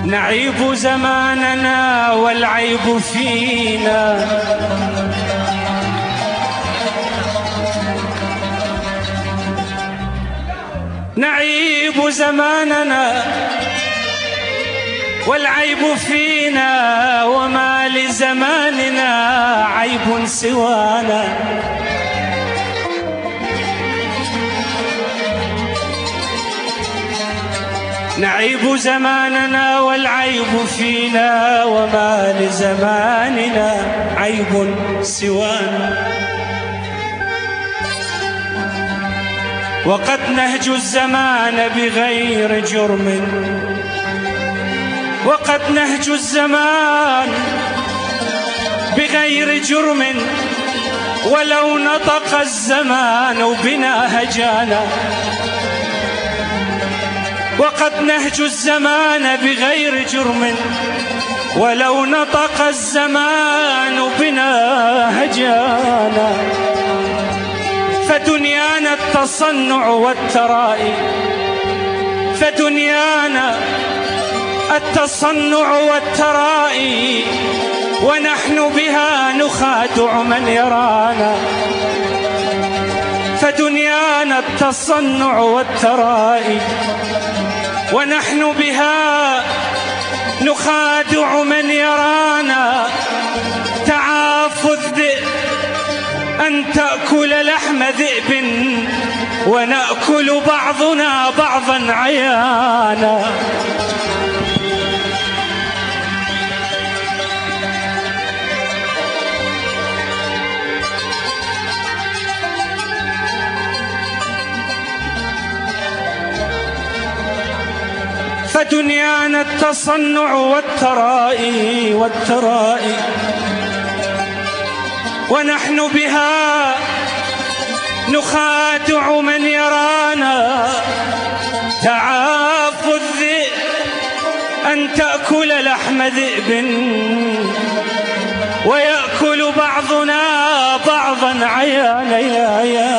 نعيب زماننا والعيب فينا، نعيب زماننا والعيب فينا، وما لزماننا عيب سوانا. نعيب زماننا والعيب فينا، وما لزماننا عيب سوانا. وقد نهج الزمان بغير جرم، وقد نهج الزمان بغير جرم، ولو نطق الزمان بنا هجانا. وقد نهج الزمان بغير جرم، ولو نطق الزمان بنا هجانا. فدنيانا التصنع والترائي، فدنيانا التصنع والترائي، ونحن بها نخادع من يرانا. فدنيانا التصنع والترائي، ونحن بها نخادع من يرانا. تعاف الذئب أن تأكل لحم ذئب، ونأكل بعضنا بعضا عيانا. فدنيانا التصنع والترائي والترائي، ونحن بها نخادع من يرانا. تعاف الذئب أن تأكل لحم ذئب، ويأكل بعضنا بعضا عيانا.